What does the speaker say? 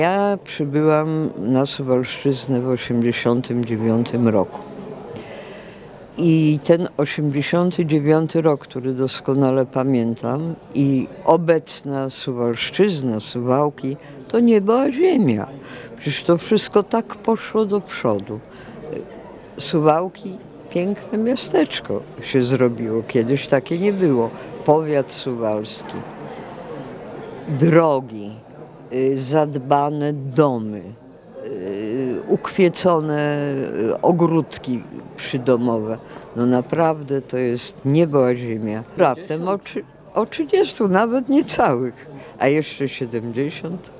Ja przybyłam na Suwalszczyznę w 1989 roku. I ten 89 rok, który doskonale pamiętam, i obecna Suwalszczyzna, Suwałki, to niebo a ziemia. Przecież to wszystko tak poszło do przodu. Suwałki, piękne miasteczko się zrobiło. Kiedyś takie nie było. Powiat suwalski, drogi, zadbane domy, ukwiecone ogródki przydomowe. No naprawdę to jest niebo a ziemia. Raptem o 30, nawet niecałych, a jeszcze 70.